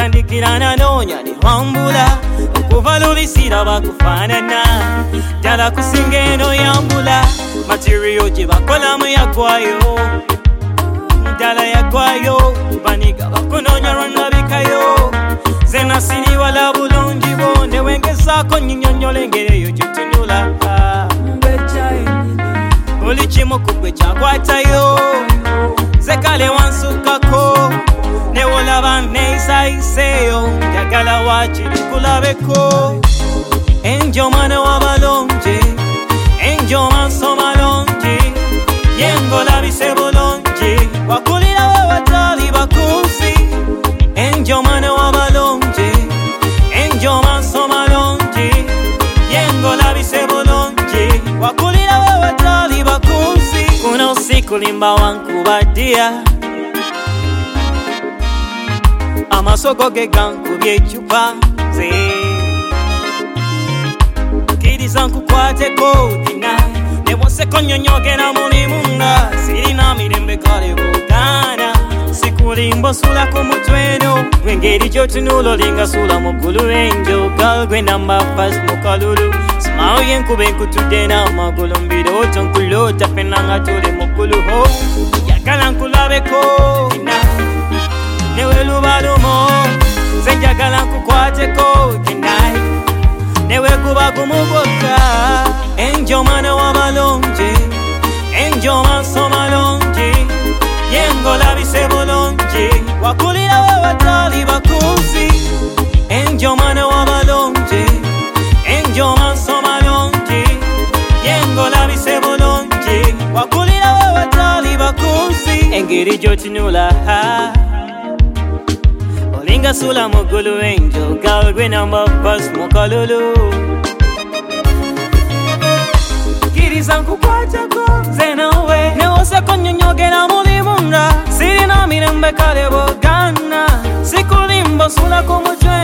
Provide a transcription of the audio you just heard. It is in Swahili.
Natandikirana nonya ne wambula okuva luli siraba kufaanana ddala kusinga eno yambula material gye bakolamu yagwayo ddala yagwayo baniga bakunoonya lwannabikayo ze nasiriwala bulungi bo ne wengezaako nnyinnyonnyola engeri eyo gyotunula buli kimu ku gwe kyakwatayo ze kale wansukkako ne wolaba neeyisayiseeyo njagala waakiri kulabeko enjo mwana w'abalonje enjo manso malonje yengolabise bulungi wakulira we watali bakunsi enjo mwana w'abalonje enjo manso malonje yengolabise bulungi wakulira we watali bakunsi kuno sikulimba wankubadia amasoko ge gankubye ecupa ze kkiriza nkukwateko dina ne bwoseko nnyonyogera mulimu nga sirina mirembe kale bugaana sikulimba osula ku mutwe eno gwengeri gyotunula olinga sula mu ggulu enjo gal gwe namba fas mu kalulu simawo yenkuba enkutudde n'amagulu mbirooto nkuloota fenna nga tuli mu ggulu ho yagala nkulabeko dina newe lubalumo ze njagala nkukwateko tonight newe guba gumugoka enjo mwana w'abalonje enjo manso malonje yengolabise bulungi wakulira we watali bakunzi enjo mwana w'abalonje enjo manso malonje yengolabise bulungi wakulira we watali bakunzi engeri gyotunula olinga sula mu ggulu enjo gal gwe namba fas mu kalulu kkiriza nkukwatako nze nawe newoseko nnyonyogera mulimu nga sirina mirembe kale bogana sikulimba osula ku mutwe